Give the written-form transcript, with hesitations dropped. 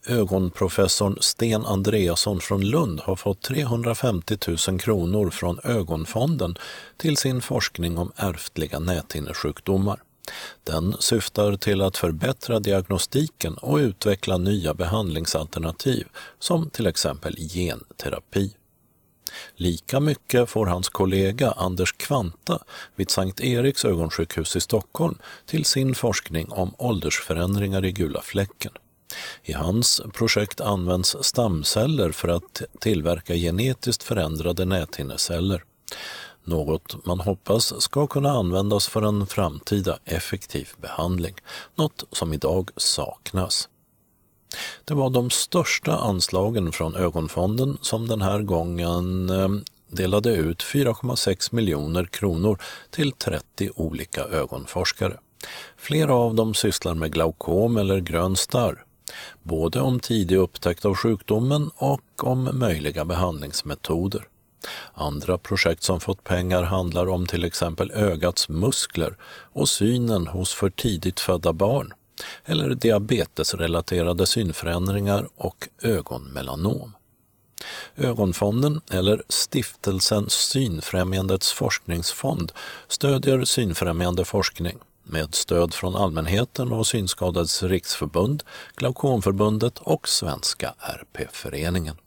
Ögonprofessorn Sten Andreasson från Lund har fått 350 000 kronor från Ögonfonden till sin forskning om ärftliga näthinnesjukdomar. Den syftar till att förbättra diagnostiken och utveckla nya behandlingsalternativ som till exempel genterapi. Lika mycket får hans kollega Anders Kvanta vid Sankt Eriks ögonsjukhus i Stockholm till sin forskning om åldersförändringar i gula fläcken. I hans projekt används stamceller för att tillverka genetiskt förändrade näthinneceller. Något man hoppas ska kunna användas för en framtida effektiv behandling, något som idag saknas. Det var de största anslagen från Ögonfonden som den här gången delade ut 4,6 miljoner kronor till 30 olika ögonforskare. Flera av dem sysslar med glaukom eller grön starr, både om tidig upptäckt av sjukdomen och om möjliga behandlingsmetoder. Andra projekt som fått pengar handlar om till exempel ögats muskler och synen hos för tidigt födda barn, eller diabetesrelaterade synförändringar och ögonmelanom. Ögonfonden, eller Stiftelsen Synfrämjandets forskningsfond, stödjer synfrämjande forskning med stöd från allmänheten och Synskadades riksförbund, Glaukomförbundet och Svenska RP-föreningen.